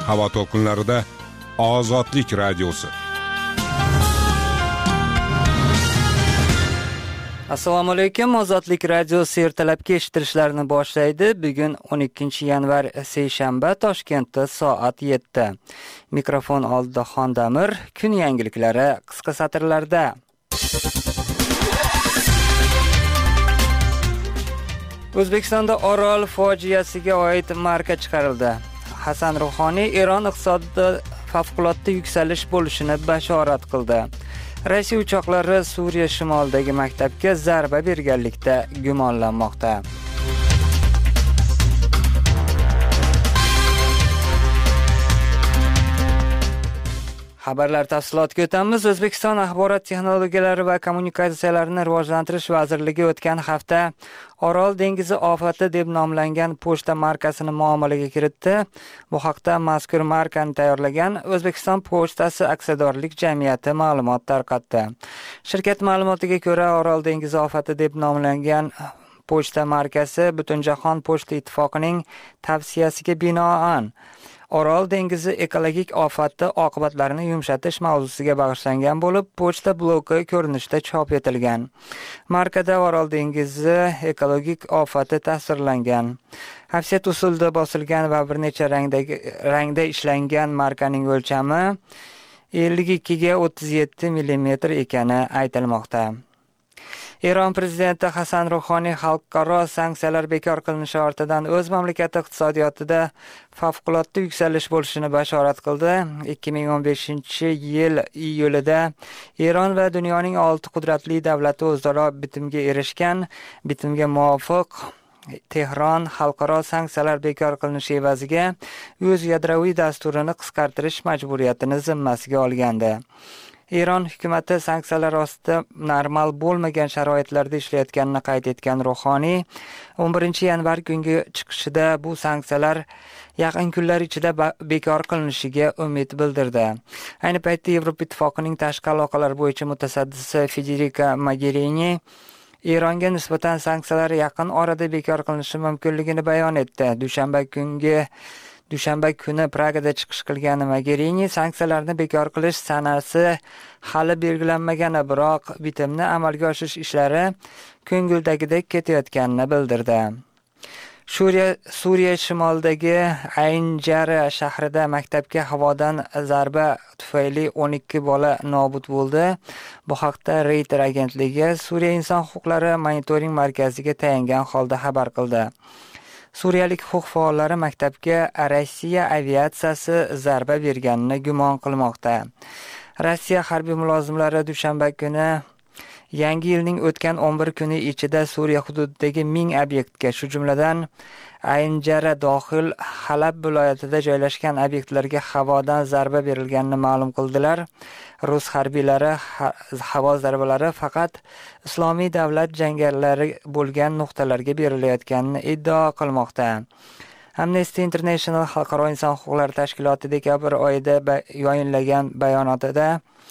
Havo to'lqinlarida Ozodlik radiosi. Assalomu alaykum. Ozodlik radiosi ertalabki eshittirishlarni boshlaydi. Bugun 12 yanvar seshanba, Toshkentda soat 7. Mikrofon oldida Xondamir. Kun yangiliklari qisqa satrlarda. O'zbekistonda Orol fojiasiga oid marka chiqarildi. Hasan Ruhoniy Eron iqtisodida favqulodda yuksalish bo'lishini bashorat qildi. Rossiya uchoqlari Suriya shimolidagi maktabga zarba berganlikda gumonlanmoqda. Xabarlar tafsilotiga o'tamiz. O'zbekiston Axborot texnologiyalari va kommunikatsiyalarini rivojlantirish vazirligi o'tgan hafta Orol dengizi ofati deb nomlangan pochta markasini muomalaga kiritdi. Bu haqda mazkur markani tayyorlagan O'zbekiston pochtasi aksiyadorlik jamiyati ma'lumot tarqatdi. Shirkat ma'lumotiga ko'ra, Orol dengizi ofati deb nomlangan pochta markasi Butunjahon pochta ittifoqining tavsiyasiga binoan Orol dengizi ekologik ofati oqibatlarini yumshatish mavzusiga bag'ishlangan bo'lib, pochta bloki ko'rinishida chop etilgan. Markada Orol dengizi ekologik ofati tasvirlangan. Hafsiyat usulida bosilgan va bir necha rangda ishlangan markaning o'lchami 52 ga 37 mm ekani aytilmoqda. Eron prezidenti Hasan Ruhoniy xalqaro sanksiyalar bekor qilinishi ortidan o'z mamlakati iqtisodiyotida favqulodda yuksalish bo'lishini bashorat qildi. 2015-yil iyulida Eron va dunyoning 6 qudratli davlati o'zaro bitimga erishgan. Bitimga muvofiq Tehron xalqaro sanksiyalar bekor qilinishi evaziga o'z yadroviy dasturini qisqartirish majburiyatini zimmasiga olgandi. Eron hukumati sanksiyalar ostida normal bo'lmagan sharoitlarda ishlayotganini qayd etgan Ruhoniy 11 yanvar kungi chiqishida bu sanksiyalar yaqin kunlar ichida bekor qilinishiga umid bildirdi. Ayni paytda Yevropa Ittifoqining tashqi aloqalar bo'yicha mutasaddisi Federica Mogherini Eronga nisbatan sanksiyalar yaqin orada bekor qilinishi mumkinligini bayon etdi. Dushanba kuni Pragada chiqish qilgan Mogherini sanksiyalarni bekor qilish sanasi hali belgilanmagani, biroq bitimni amalga oshirish ishlari ko'ngildagidek ketayotganini bildirdi. Suriya shimolidagi Ayn Jara shahrida maktabga havodan zarba tufayli 12 bola nobud bo'ldi. Bu haqda Reuters agentligi Suriya inson huquqlari monitoring markaziga tayangan holda xabar qildi. Suriyalik huquq faollari maktabga Rossiya aviatsiyasi zarba berganini gumon qilmoqda. Rossiya harbiy mulozimlari dushanba kuni Yangi yilning o'tgan 11 kuni ichida Suriya hududidagi 1000 obyektga, shu jumladan Ayn Jara dohil Halab viloyatida joylashgan obyektlarga havodan zarba berilganini ma'lum qildilar. Rus harbiylari havo zarbalari faqat Islomiy davlat jangarilari bo'lgan nuqtalarga berilayotganini iddao qilmoqda. Amnesty International xalqaro inson huquqlari tashkiloti dekabr oyida yayinlagan bayonotida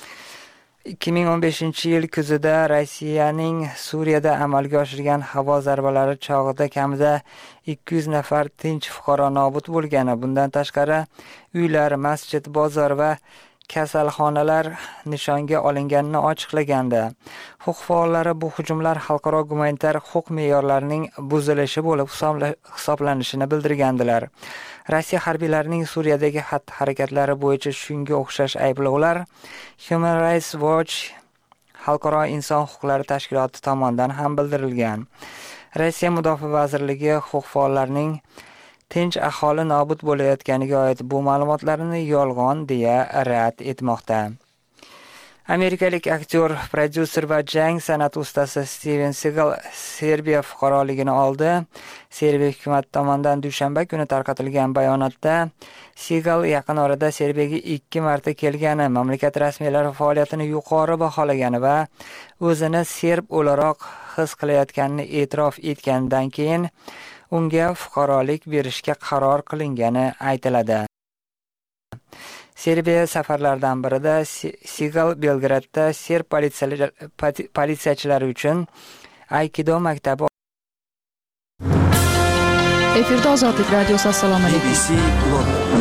2015-yil kuzida Rossiyaning Suriyada amalga oshirgan havo zarbalari chog'ida kamida 200 nafar tinch fuqaro nobud bo'lgani, bundan tashqari uylar, masjid, bozor va kasalxonalar nishonga olinganini ochiqlagandi. Huquq faollari bu hujumlar xalqaro gumanitar huquq me'yorlarining buzilishi bo'lib hisoblanishini bildirgandilar. Rossiya harbiylarining Suriyadagi xatti-harakatlari bo'yicha shunga o'xshash ayblovlar Human Rights Watch xalqaro inson huquqlari tashkiloti tomonidan ham bildirilgan. Rossiya mudofaa vazirligi huquq faollarining tinch aholi nobud bo'layotganiga oid bu ma'lumotlarni yolg'on deya rad etmoqda. Amerikalik aktyor, prodyuser va jang san'ati ustasi Steven Seagal Serbiya fuqaroligini oldi. Serbiya hukumati tomonidan dushanba kuni tarqatilgan bayonotda Seagal yaqin orada Serbiyaga 2 marta kelgani, mamlakat rasmiylari faoliyatini yuqori baholagani va o'zini serb o'laroq his qilayotganini e'tirof etgandan keyin unga fuqarolik berishga qaror qilingani aytiladi. Serbiya safarlaridan birida Seagal Belgradda serb politsiyachilari uchun Aikido maktabi. Efirda Ozodlik radiosi. Assalomu alaykum. BBC London.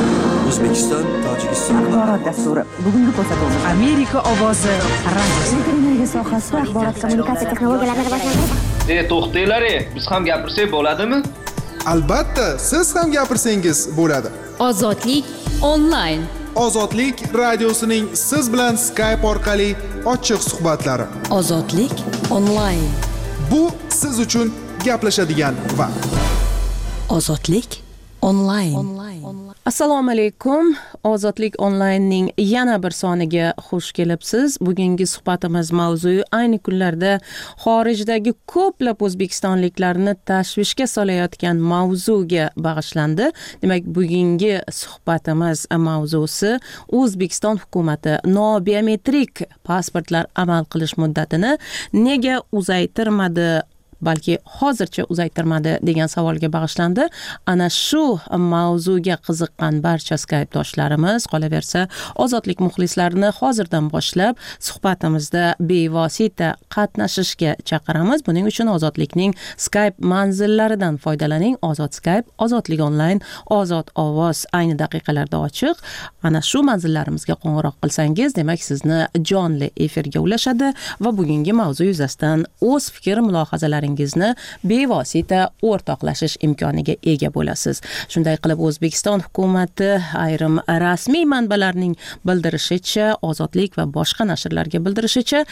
O'zbekiston, Tojikiston axborot dasturi. Bugungi ko'rsatuvimiz Amerika ovozi radiosi. Televiziya sohasida axborot kommunikatsiya texnologiyalarini rivojlantirish. To'xtanglar, biz ham gapirsak bo'ladimi? Albatta, siz ham gapirsangiz bo'ladi. Ozodlik onlayn. Ozodlik radiosining siz bilan Skype orqali ochiq suhbatlari. Ozodlik onlayn. Bu siz uchun gaplashadigan vaqt. Ozodlik onlayn. Assalomu alaykum. Ozodlik onlaynning yana bir soniga xush kelibsiz. Bugungi suhbatimiz mavzui ayni kunlarda xorijdagi ko'plab o'zbekistonliklarni tashvishga solayotgan mavzuga bag'ishlandi. Demak, bugungi suhbatimiz mavzusi O'zbekiston hukumatı nobiometrik pasportlar amal qilish muddatini nega uzaytirmadi, balki hozircha uzaytirmadi degan savolga bag'ishlandi. Ana shu mavzuga qiziqqan barcha Skype doshlarimiz, qolaversa Ozodlik muxlislarini hozirdan boshlab suhbatimizda bevosita qatnashishga chaqiramiz. Buning uchun Ozodlikning Skype manzillaridan foydalaning. Ozod Skype, Ozodlik onlayn, Ozod ovoz ayni daqiqalarda ochiq. Ana shu manzillarimizga qo'ng'iroq qilsangiz, demak sizni jonli efirga ulashadi va bugungi mavzu yuzasidan o'z fikr mulohazalaringizni bevosita o'rtoqlashish imkoniga ega bo'lasiz. Shunday qilib, O'zbekiston hukumatı ayrim rasmiy manbalarning bildirishicha, Ozodlik va boshqa nashrlarga bildirishicha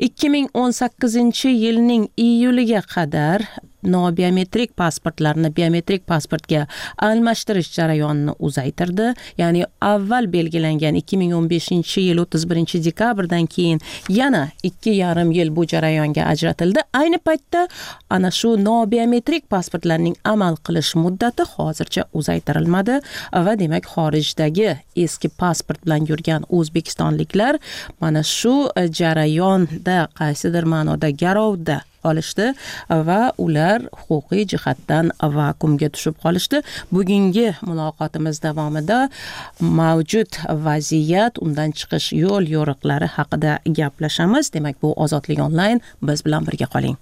2018-yilning iyuliga qadar nobiometrik pasportlarni biometrik pasportga almashtirish jarayonini uzaytirdi. Ya'ni avval belgilangan 2015-yil 31-dekabrdan keyin yana 2,5 yil bu jarayonga ajratildi. Ayni paytda ana shu nobiometrik pasportlarning amal qilish muddati hozircha uzaytirilmadi va demak xorijdagi eski pasport bilan yurgan o'zbekistonliklar mana shu jarayonda qaysidir ma'noda garovda qolishdi va ular huquqiy jihatdan vakuumga tushib qolishdi. Bugungi muloqotimiz davomida mavjud vaziyat, undan chiqish yo'l yo'riqlari haqida gaplashamiz. Demak, bu Ozodlik onlayn, biz bilan birga qoling.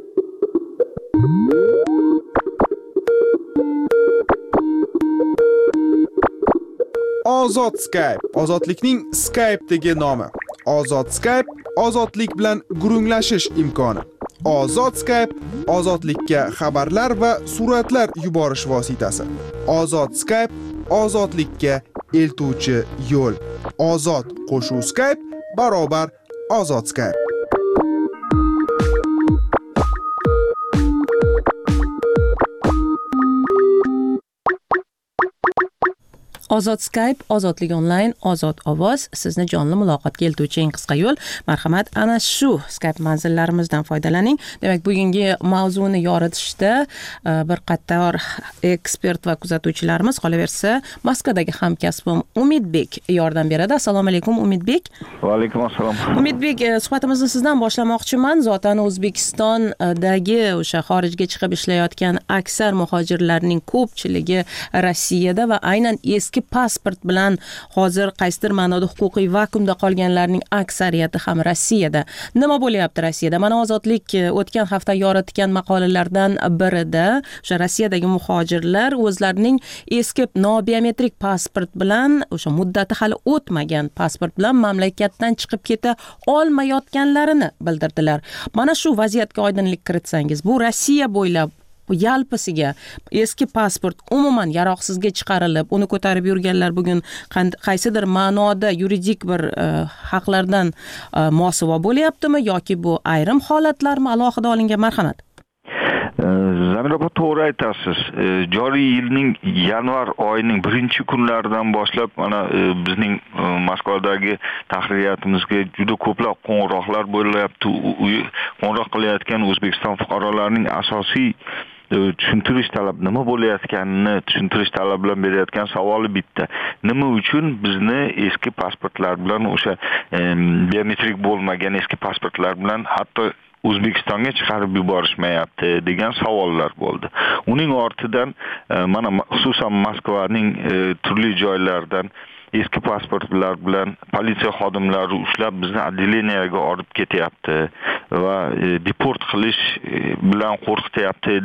Ozod Skype, Ozodlikning Skype'dagi nomi. Ozod Skype, ozodlik bilan gurunglashish imkoni. Ozod Skype, ozodlikka xabarlar va suratlar yuborish vositasi. Ozod Skype, ozodlikka eltuvchi yo'l. Ozod qo'shuv Skype barobar Ozod Skype. Ozod Skype, Ozodlik onlayn, Ozod ovoz sizni jonli muloqotga eltuvchi eng qisqa yo'l. Marhamat, ana shu Skype manzillarimizdan foydalaning. Demak, bugungi mavzuni yoritishda bir qator ekspert va kuzatuvchilarimiz, qolaversa Moskvadagi hamkasbim Umidbek yordam beradi. Assalomu alaykum Umidbek. Va alaykum assalom. Umidbek, suhbatimizni sizdan boshlamoqchiman. Zotan O'zbekistondagi o'sha xorijga chiqib ishlayotgan aksar muhojirlarning ko'pchiligi Rossiyada va aynan eski pasport bilan hozir qaysidir ma'noda huquqiy vakuumda qolganlarning aksariyati ham Rossiyada. Nima bo'lyapti Rossiyada? Mana Ozodlik o'tgan hafta yoritgan maqolalardan birida o'sha Rossiyadagi muhojirlar o'zlarining eski nobiometrik pasport bilan, o'sha muddati hali o'tmagan pasport bilan mamlakatdan chiqib keta olmayotganlarini bildirdilar. Mana shu vaziyatga oydinlik kiritsangiz, bu Rossiya bo'ylab yalpisiga eski pasport umuman yaroqsizga chiqarilib, uni ko'tarib yurganlar bugun qaysidir ma'noda yuridik bir haqlardan mosuvo bo'lyaptimi yoki bu ayrim holatlarmi alohida olingan? Marhamat. Zamir opa, to'g'ri aytasiz. Joriy yilning yanvar oyining 1-kunlaridan boshlab mana bizning Moskvadagi tahririyatımizga juda ko'plab qo'ng'iroqlar bo'lyapti. Qo'ng'iroq qilayotgan O'zbekiston fuqarolarining asosiy tushuntirish talab nima bo'layotganini tushuntirish talab bilan berayotgan savoli bitta. Nima uchun bizni eski pasportlar bilan o'sha biometrik bo'lmagan eski pasportlar bilan hatto O'zbekistonga chiqarib yuborishmayapti degan savollar bo'ldi. Uning ortidan mana xususan Moskvaning turli joylaridan eski pasportlar bilan politsiya xodimlari ushlab bizni отделениyaga olib ketyapti va deport qilish bilan qo'rqityapti